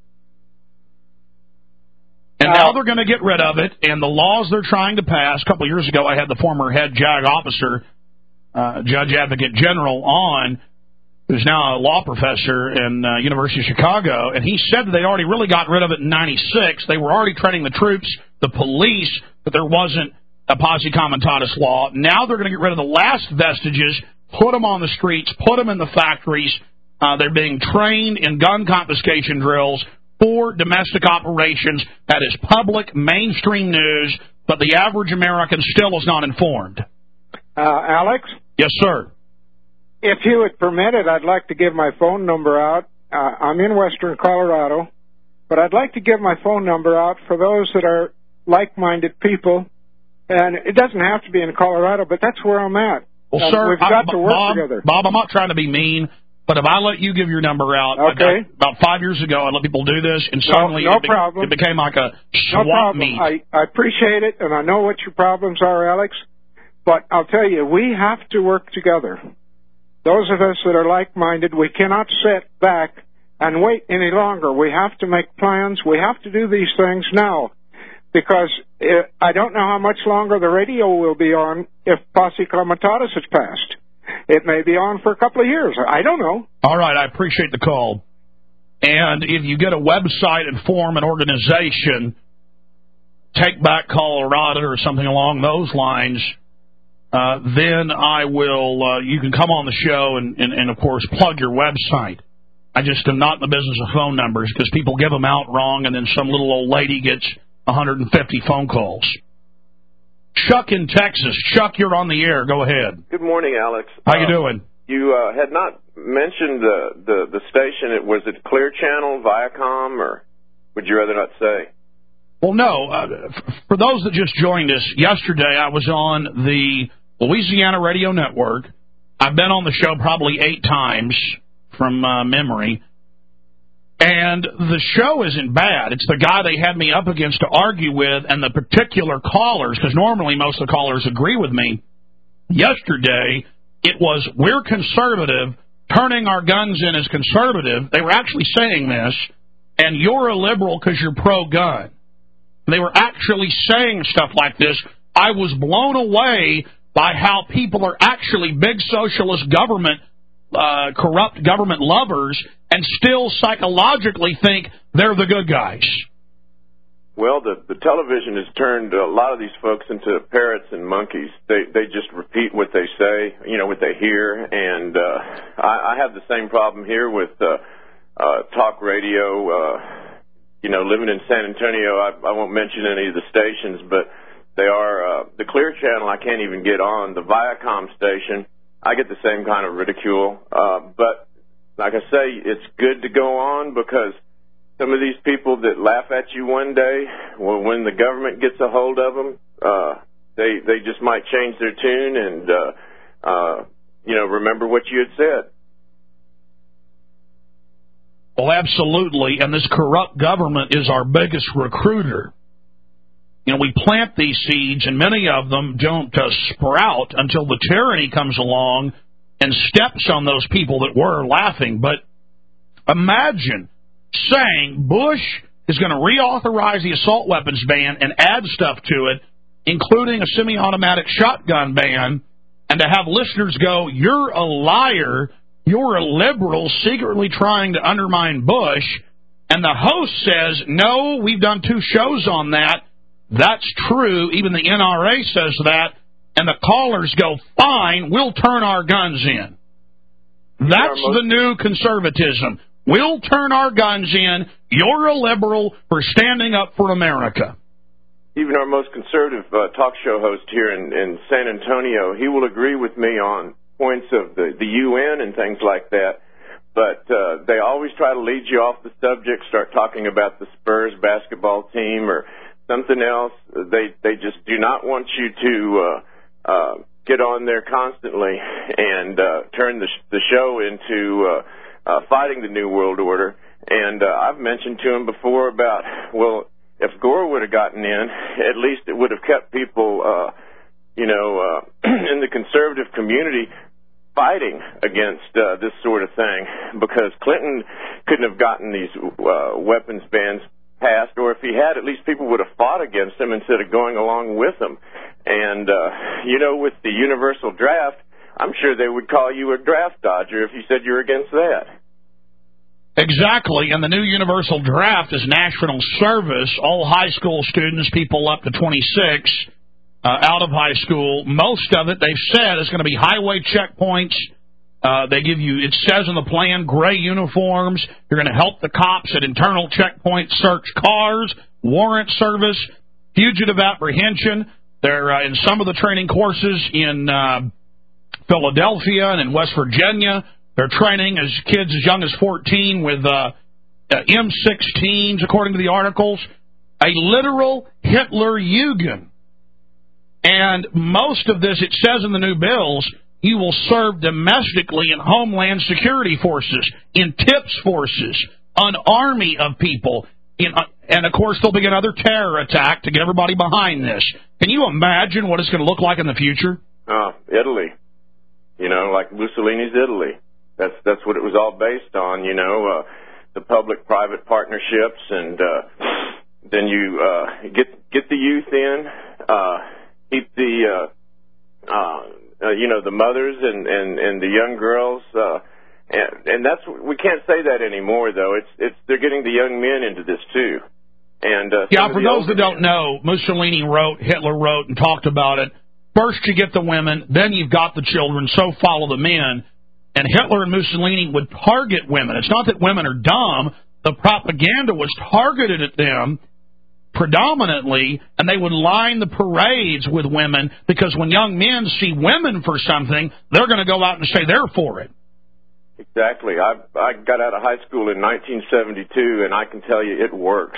[SPEAKER 3] And now they're going to get rid of it, and the laws they're trying to pass. A couple of years ago, I had the former head JAG officer, Judge Advocate General, on, who's now a law professor in University of Chicago, and he said that they already really got rid of it in 96. They were already training the troops, the police, but there wasn't a posse comitatus law. Now they're going to get rid of the last vestiges, put them on the streets, put them in the factories. They're being trained in gun confiscation drills for domestic operations. That is public, mainstream news, but the average American still is not informed.
[SPEAKER 11] Alex?
[SPEAKER 3] Yes, sir.
[SPEAKER 11] If you would permit it, I'd like to give my phone number out. I'm in western Colorado, but I'd like to give my phone number out for those that are like-minded people. And it doesn't have to be in Colorado, but that's where I'm at.
[SPEAKER 3] Well, sir,
[SPEAKER 11] we've got to work together.
[SPEAKER 3] Bob, I'm not trying to be mean, but if I let you give your number out,
[SPEAKER 11] okay.
[SPEAKER 3] About 5 years ago, I let people do this, and suddenly it became like a swamp meet.
[SPEAKER 11] I appreciate it, and I know what your problems are, Alex, but I'll tell you, we have to work together. Those of us that are like-minded, we cannot sit back and wait any longer. We have to make plans. We have to do these things now, because I don't know how much longer the radio will be on if posse comitatus is passed. It may be on for a couple of years. I don't know.
[SPEAKER 3] All right, I appreciate the call. And if you get a website and form an organization, Take Back Colorado or something along those lines, then I will, you can come on the show and, of course, plug your website. I just am not in the business of phone numbers because people give them out wrong and then some little old lady gets 150 phone calls. Chuck in Texas. Chuck, you're on the air. Go ahead.
[SPEAKER 12] Good morning, Alex.
[SPEAKER 3] How you doing?
[SPEAKER 12] You had not mentioned the station. Was it Clear Channel, Viacom, or would you rather not say?
[SPEAKER 3] Well, no. For those that just joined us, yesterday I was on the Louisiana Radio Network. I've been on the show probably 8 times from memory. And the show isn't bad. It's the guy they had me up against to argue with and the particular callers, because normally most of the callers agree with me. Yesterday, it was, we're conservative, turning our guns in as conservative. They were actually saying this, and you're a liberal because you're pro-gun. They were actually saying stuff like this. I was blown away by how people are actually big socialist government, corrupt government lovers, and still psychologically think they're the good guys.
[SPEAKER 12] Well, the television has turned a lot of these folks into parrots and monkeys. They just repeat what they say, what they hear, and I have the same problem here with talk radio. Living in San Antonio, I won't mention any of the stations, but they are the Clear Channel I can't even get on. The Viacom station, I get the same kind of ridicule, but like I say, it's good to go on because some of these people that laugh at you one day, well, when the government gets a hold of them, they just might change their tune and, remember what you had said.
[SPEAKER 3] Well, absolutely, and this corrupt government is our biggest recruiter. We plant these seeds, and many of them don't sprout until the tyranny comes along and steps on those people that were laughing. But imagine saying Bush is going to reauthorize the assault weapons ban and add stuff to it, including a semi-automatic shotgun ban, and to have listeners go, you're a liar, you're a liberal secretly trying to undermine Bush, and the host says, no, we've done 2 shows on that. That's true. Even the NRA says that. And the callers go, fine, we'll turn our guns in. That's the new conservatism. We'll turn our guns in. You're a liberal for standing up for America.
[SPEAKER 12] Even our most conservative talk show host here in San Antonio, he will agree with me on points of the UN and things like that. But they always try to lead you off the subject, start talking about the Spurs basketball team or something else. They just do not want you to get on there constantly and turn the show into fighting the New World Order. And I've mentioned to him before about, well, if Gore would have gotten in, at least it would have kept people, in the conservative community fighting against this sort of thing, because Clinton couldn't have gotten these weapons bans passed, or if he had, at least people would have fought against him instead of going along with him. And, with the universal draft, I'm sure they would call you a draft dodger if you said you're against that.
[SPEAKER 3] Exactly, and the new universal draft is national service. All high school students, people up to 26, out of high school, most of it, they've said, is going to be highway checkpoints. They give you, it says in the plan, gray uniforms. You're going to help the cops at internal checkpoints search cars, warrant service, fugitive apprehension. They're in some of the training courses in Philadelphia and in West Virginia. They're training as kids as young as 14 with M16s, according to the articles. A literal Hitler-Jugend. And most of this, it says in the new bills, you will serve domestically in Homeland Security forces, in TIPS forces, an army of people. And, of course, there'll be another terror attack to get everybody behind this. Can you imagine what it's going to look like in the future?
[SPEAKER 12] Italy. Like Mussolini's Italy. That's what it was all based on, the public-private partnerships, and then you get the youth in, keep the the mothers and the young girls, and that's, we can't say that anymore, though. It's they're getting the young men into this too. And
[SPEAKER 3] for those that don't know, Mussolini wrote, Hitler wrote, and talked about it. First you get the women, then you've got the children, so follow the men. And Hitler and Mussolini would target women. It's not that women are dumb. The propaganda was targeted at them predominantly, and they would line the parades with women, because when young men see women for something, they're going to go out and say they're for it.
[SPEAKER 12] Exactly. I got out of high school in 1972, and I can tell you it works.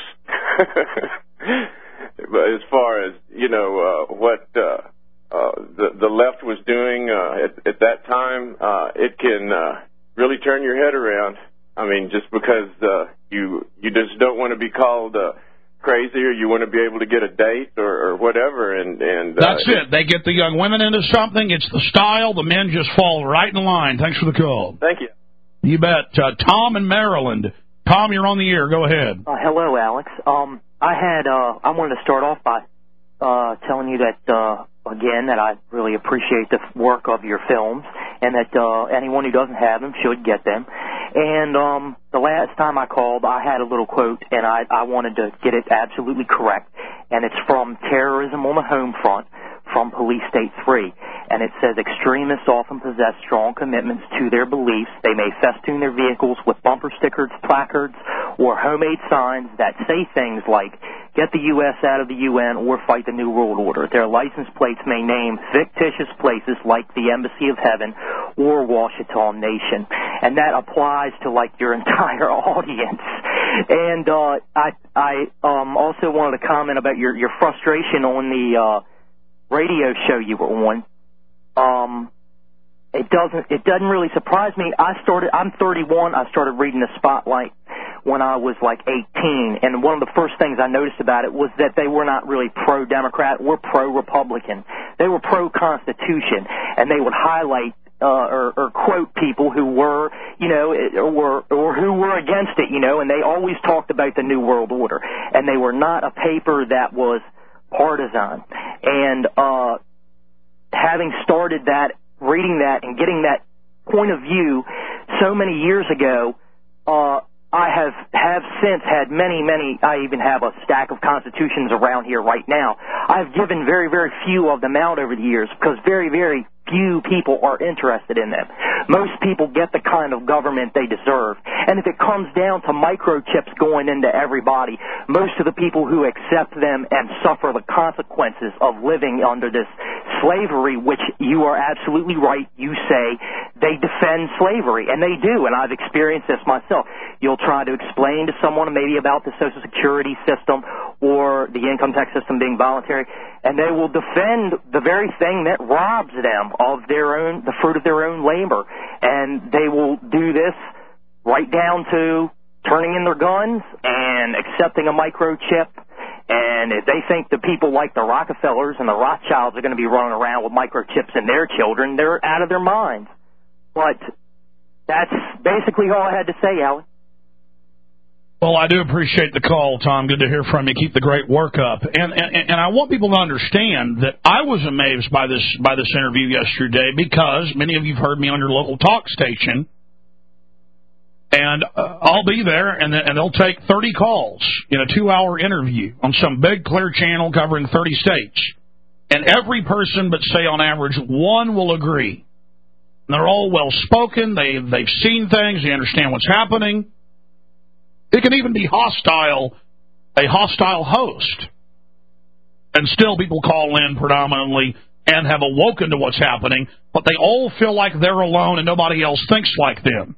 [SPEAKER 12] But as far as, what the left was doing at that time, it can really turn your head around. I mean, just because you just don't want to be called crazy, or you want to be able to get a date or whatever. And
[SPEAKER 3] that's it. They get the young women into something. It's the style. The men just fall right in line. Thanks for the call.
[SPEAKER 12] Thank you.
[SPEAKER 3] You bet. Tom in Maryland. Tom, you're on the air. Go ahead.
[SPEAKER 13] Hello, Alex. I wanted to start off by telling you that, again, that I really appreciate the work of your films, and that anyone who doesn't have them should get them. And the last time I called, I had a little quote, and I wanted to get it absolutely correct. And it's from Terrorism on the Home Front, from Police State 3. And it says, extremists often possess strong commitments to their beliefs. They may festoon their vehicles with bumper stickers, placards, or homemade signs that say things like, get the U.S. out of the UN or fight the New World Order. Their license plates may name fictitious places like the Embassy of Heaven or Washington Nation. And that applies to, like, your entire audience. And I also wanted to comment about your frustration on the radio show you were on. It doesn't really surprise me. I'm 31. I started reading the Spotlight when I was like 18, and one of the first things I noticed about it was that they were not really pro-Democrat or pro-Republican. They were pro-Constitution, and they would highlight or quote people who were, or who were against it, and they always talked about the New World Order, and they were not a paper that was partisan. And having started that, reading that, and getting that point of view so many years ago, I have since had many, I even have a stack of constitutions around here right now. I've given very, very few of them out over the years because very, very few people are interested in them. Most people get the kind of government they deserve. And if it comes down to microchips going into everybody, most of the people who accept them and suffer the consequences of living under this slavery, which you are absolutely right, you say they defend slavery, and they do, and I've experienced this myself. You'll try to explain to someone maybe about the Social Security system or the income tax system being voluntary, and they will defend the very thing that robs them of the fruit of their own labor. And they will do this right down to turning in their guns and accepting a microchip. And if they think the people like the Rockefellers and the Rothschilds are going to be running around with microchips in their children, they're out of their minds. But that's basically all I had to say, Alan.
[SPEAKER 3] Well, I do appreciate the call, Tom. Good to hear from you. Keep the great work up. And I want people to understand that I was amazed by this interview yesterday because many of you have heard me on your local talk station. And I'll be there, and they'll take 30 calls in a 2-hour interview on some big clear channel covering 30 states. And every person but, say, on average, one will agree. And they're all well-spoken. They've seen things. They understand what's happening. It can even be a hostile host. And still people call in predominantly and have awoken to what's happening, but they all feel like they're alone and nobody else thinks like them.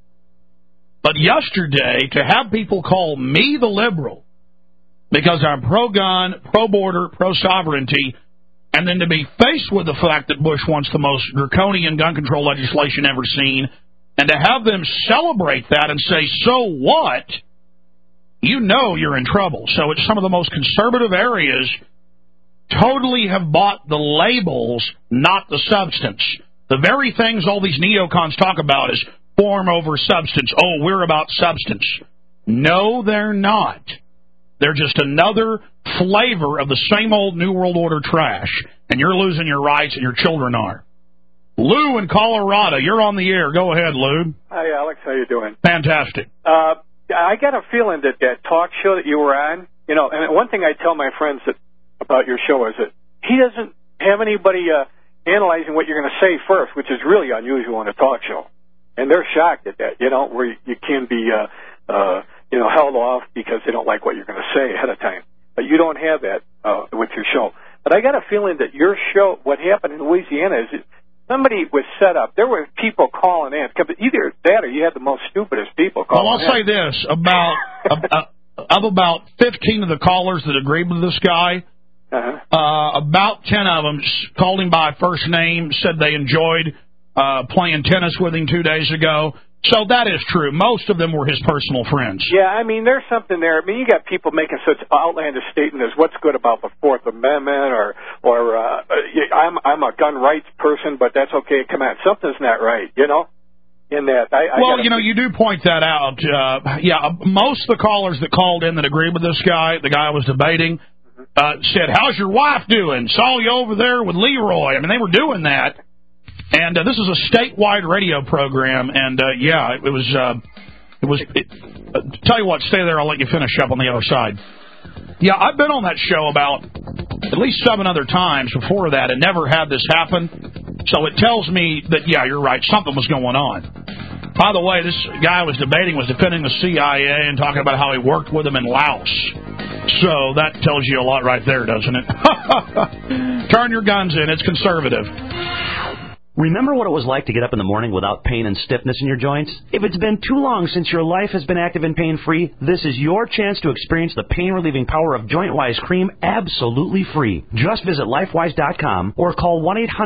[SPEAKER 3] But yesterday, to have people call me the liberal because I'm pro-gun, pro-border, pro-sovereignty, and then to be faced with the fact that Bush wants the most draconian gun control legislation ever seen, and to have them celebrate that and say, so what? You know you're in trouble. So it's some of the most conservative areas totally have bought the labels, not the substance. The very things all these neocons talk about is form over substance. Oh, we're about substance. No, they're not. They're just another flavor of the same old New World Order trash. And you're losing your rights and your children are. Lou in Colorado, you're on the air. Go ahead, Lou.
[SPEAKER 14] Hi, Alex. How you doing?
[SPEAKER 3] Fantastic.
[SPEAKER 14] I got a feeling that talk show that you were on, and one thing I tell my friends about your show is that he doesn't have anybody analyzing what you're going to say first, which is really unusual in a talk show. And they're shocked at that, where you can be, held off because they don't like what you're going to say ahead of time. But you don't have that with your show. But I got a feeling that your show, what happened in Louisiana is somebody was set up. There were people calling in. Either that or you had the most stupidest people calling in.
[SPEAKER 3] Well, I'll say this. About 15 of the callers that agreed with this guy, about 10 of them called him by first name, said they enjoyed playing tennis with him 2 days ago. So that is true. Most of them were his personal friends.
[SPEAKER 14] Yeah, I mean, there's something there. I mean, you got people making such outlandish statements as what's good about the Fourth Amendment, or I'm a gun rights person, but that's okay. Come on, something's not right, in that.
[SPEAKER 3] You do point that out. Most of the callers that called in that agreed with this guy, the guy I was debating, said, "How's your wife doing? Saw you over there with Leroy." I mean, they were doing that. And this is a statewide radio program, and it was. Tell you what, stay there. I'll let you finish up on the other side. Yeah, I've been on that show about at least 7 other times before that, and never had this happen. So it tells me that you're right. Something was going on. By the way, this guy I was debating was defending the CIA and talking about how he worked with them in Laos. So that tells you a lot right there, doesn't it? Turn your guns in. It's conservative.
[SPEAKER 7] Remember what it was like to get up in the morning without pain and stiffness in your joints? If it's been too long since your life has been active and pain-free, this is your chance to experience the pain-relieving power of JointWise Cream absolutely free. Just visit LifeWise.com or call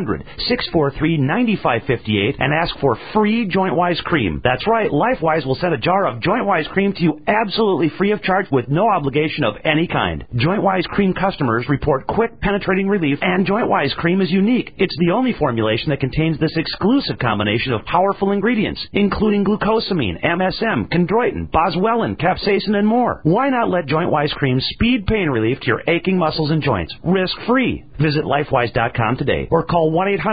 [SPEAKER 7] 1-800-643-9558 and ask for free JointWise Cream. That's right, LifeWise will send a jar of JointWise Cream to you absolutely free of charge with no obligation of any kind. JointWise Cream customers report quick, penetrating relief, and JointWise Cream is unique. It's the only formulation that contains this exclusive combination of powerful ingredients, including glucosamine, MSM, chondroitin, boswellia, capsaicin, and more. Why not let JointWise Cream speed pain relief to your aching muscles and joints, risk-free? Visit LifeWise.com today or call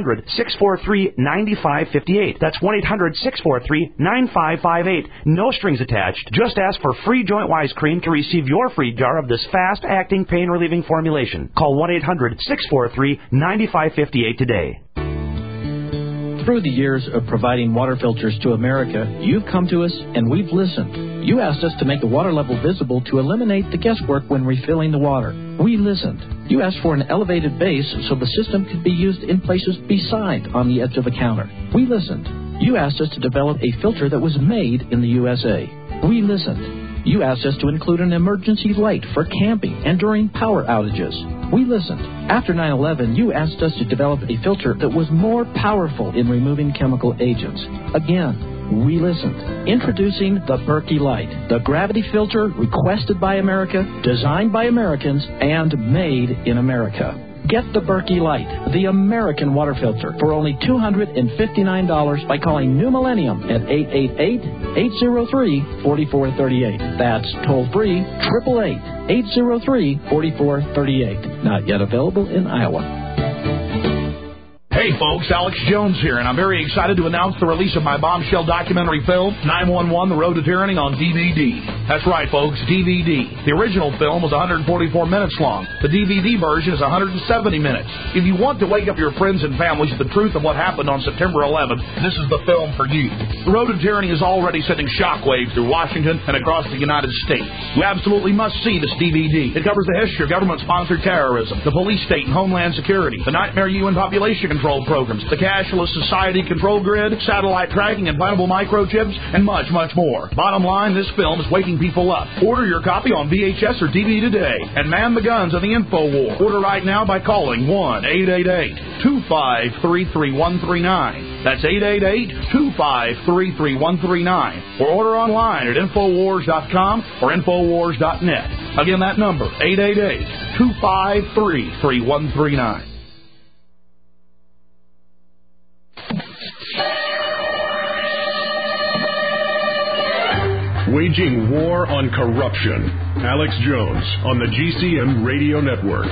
[SPEAKER 7] 1-800-643-9558. That's 1-800-643-9558. No strings attached. Just ask for free JointWise Cream to receive your free jar of this fast-acting pain-relieving formulation. Call 1-800-643-9558 today.
[SPEAKER 15] Through the years of providing water filters to America, you've come to us and we've listened. You asked us to make the water level visible to eliminate the guesswork when refilling the water. We listened. You asked for an elevated base so the system could be used in places beside on the edge of the counter. We listened. You asked us to develop a filter that was made in the USA. We listened. You asked us to include an emergency light for camping and during power outages. We listened. After 9/11, you asked us to develop a filter that was more powerful in removing chemical agents. Again, we listened. Introducing the Berkey Light, the gravity filter requested by America, designed by Americans, and made in America. Get the Berkey Light, the American water filter, for only $259 by calling New Millennium at 888-803-4438. That's toll-free, 888-803-4438. Not yet available in Iowa.
[SPEAKER 3] Hey folks, Alex Jones here, and I'm very excited to announce the release of my bombshell documentary film, 911: The Road to Tyranny, on DVD. That's right, folks, DVD. The original film was 144 minutes long. The DVD version is 170 minutes. If you want to wake up your friends and families with the truth of what happened on September 11th, this is the film for you. The Road to Tyranny is already sending shockwaves through Washington and across the United States. You absolutely must see this DVD. It covers the history of government-sponsored terrorism, the police state and homeland security, the nightmare UN population control programs, the cashless society control grid, satellite tracking, implantable microchips, and much, much more. Bottom line, this film is waking people up. Order your copy on VHS or DVD today and man the guns of the info war. Order right now by calling 1-888-253-3139. That's 888-253-3139. Or order online at Infowars.com or Infowars.net. Again, that number, 888-253-3139.
[SPEAKER 1] Waging war on corruption. Alex Jones on the GCN Radio Network.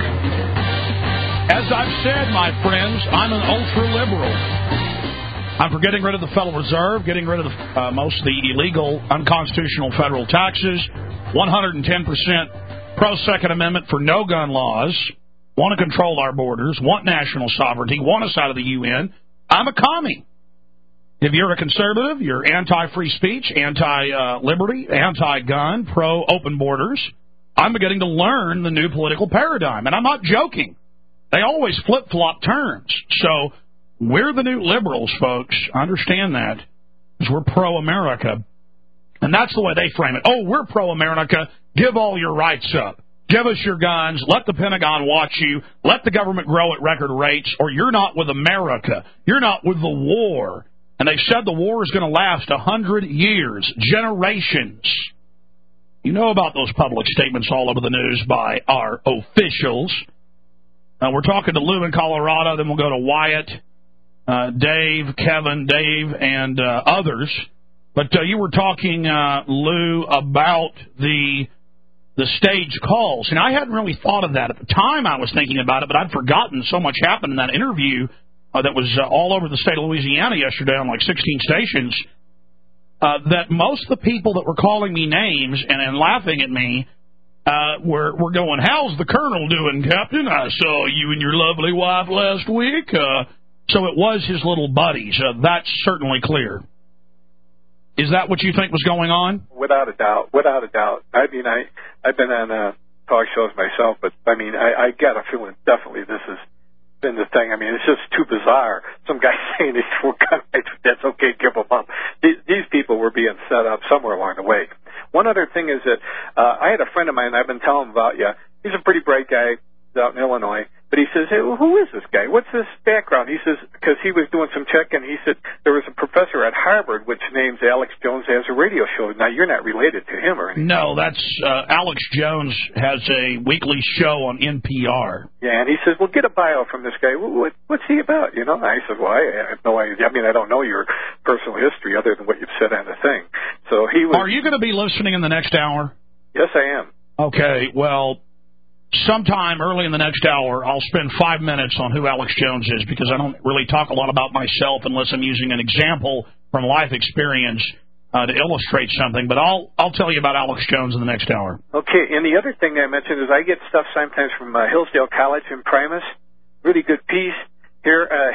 [SPEAKER 3] As I've said, my friends, I'm an ultra-liberal. I'm for getting rid of the Federal Reserve, getting rid of most of the illegal, unconstitutional federal taxes, 110% pro-Second Amendment for no-gun laws, want to control our borders, want national sovereignty, want us out of the UN. I'm a commie. If you're a conservative, you're anti-free speech, anti-liberty, anti-gun, pro-open borders, I'm beginning to learn the new political paradigm. And I'm not joking. They always flip-flop terms. So we're the new liberals, folks. Understand that, because we're pro-America. And that's the way they frame it. Oh, we're pro-America. Give all your rights up. Give us your guns. Let the Pentagon watch you. Let the government grow at record rates, or you're not with America. You're not with the war. And they've said the war is going to last 100 years, generations. You know about those public statements all over the news by our officials. We're talking to Lou in Colorado, then we'll go to Wyatt, Dave, Kevin, Dave, and others. But you were talking, Lou, about the stage calls. And I hadn't really thought of that. At the time I was thinking about it, but I'd forgotten so much happened in that interview that was all over the state of Louisiana yesterday on like 16 stations, that most of the people that were calling me names and laughing at me were going, how's the colonel doing, Captain? I saw you and your lovely wife last week. So it was his little buddies. That's certainly clear. Is that what you think was going on?
[SPEAKER 14] Without a doubt. Without a doubt. I mean, I've been on talk shows myself, but, I mean, I got a feeling definitely this has been the thing. I mean, it's just too bizarre. Some guy saying these four guys, that's okay, give them up. These people were being set up somewhere along the way. One other thing is that I had a friend of mine, I've been telling him about you. He's a pretty bright guy. Out in Illinois, but he says, hey, well, who is this guy? What's his background? He says, because he was doing some checking, he said there was a professor at Harvard which names Alex Jones has a radio show. Now, you're not related to him or anything.
[SPEAKER 3] No, that's Alex Jones has a weekly show on NPR.
[SPEAKER 14] Yeah, and he says, well, get a bio from this guy. What's he about? You know, and I said, well, I have no idea. I mean, I don't know your personal history other than what you've said on the thing. So he was.
[SPEAKER 3] Are you going to be listening in the next hour?
[SPEAKER 14] Yes, I am.
[SPEAKER 3] Okay, well, sometime early in the next hour, I'll spend 5 minutes on who Alex Jones is, because I don't really talk a lot about myself unless I'm using an example from life experience to illustrate something. But I'll tell you about Alex Jones in the next hour.
[SPEAKER 14] Okay, and the other thing I mentioned is I get stuff sometimes from Hillsdale College in Primus. Really good piece. Here,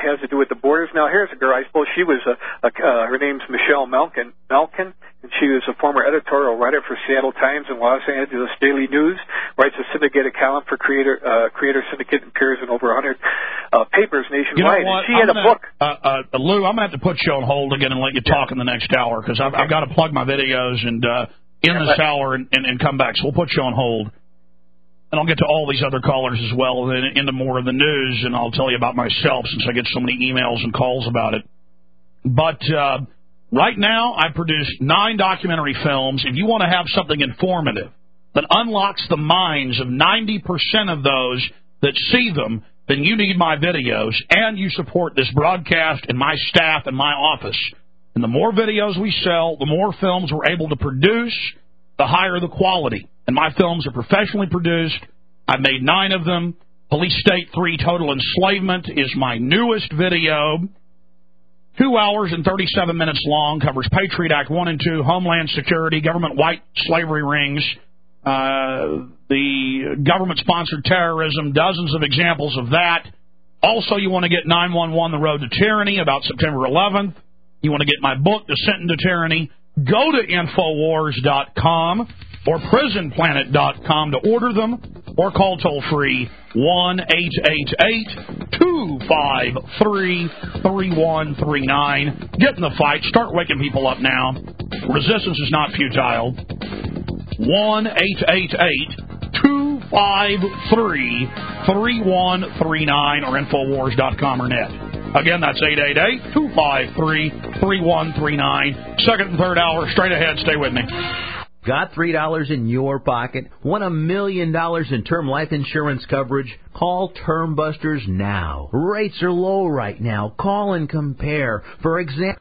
[SPEAKER 14] has to do with the borders. Now, here's a girl. I suppose she was her name's Michelle Malkin, and she was a former editorial writer for Seattle Times and Los Angeles Daily News. Writes a syndicated column for Creator Syndicate and appears in over 100 papers nationwide.
[SPEAKER 3] You know what?
[SPEAKER 14] And she had a book.
[SPEAKER 3] Lou, I'm going to have to put you on hold again and let you talk in the next hour because I've got to plug my videos and end this hour and come back. So we'll put you on hold. And I'll get to all these other callers as well, and into more of the news, and I'll tell you about myself since I get so many emails and calls about it. But right now, I produced 9 documentary films. If you want to have something informative that unlocks the minds of 90% of those that see them, then you need my videos, and you support this broadcast and my staff and my office. And the more videos we sell, the more films we're able to produce, the higher the quality. And my films are professionally produced. I've made 9 of them. Police State 3 Total Enslavement is my newest video. 2 hours and 37 minutes long, covers Patriot Act 1 and 2, Homeland Security, government white slavery rings, the government-sponsored terrorism, dozens of examples of that. Also, you want to get 911, The Road to Tyranny, about September 11th. You want to get my book, Descent into Tyranny. Go to Infowars.com or PrisonPlanet.com to order them, or call toll-free 1-888-253-3139. Get in the fight. Start waking people up now. Resistance is not futile. 1-888-253-3139 or Infowars.com or net. Again, that's 888-253-3139. Second and third hour, straight ahead. Stay with me.
[SPEAKER 6] Got $3 in your pocket? Want $1 million in term life insurance coverage? Call Term Busters now. Rates are low right now. Call and compare. For example,